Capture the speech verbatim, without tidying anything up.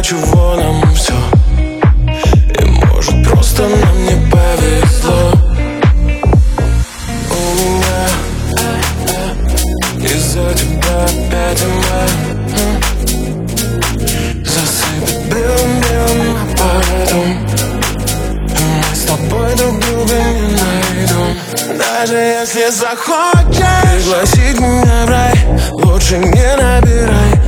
для чего нам все. И может просто нам не повезло. У меня из-за тебя опять зима засыпет белым-белым, а потом мы с тобой друг друга не найдем. Даже если захочешь пригласить меня в рай, лучше не набирай.